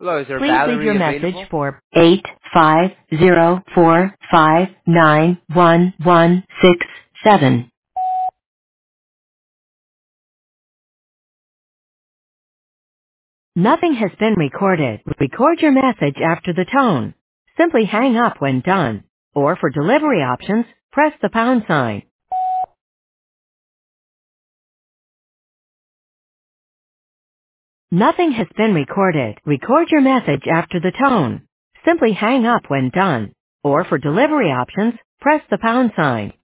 Hello, is there Please leave your Valerie message available? for 85045911167. Nothing has been recorded. Record your message after the tone. Simply hang up when done. Or for delivery options, press the pound sign. Nothing has been recorded. Record your message after the tone. Simply hang up when done. Or for delivery options, press the pound sign.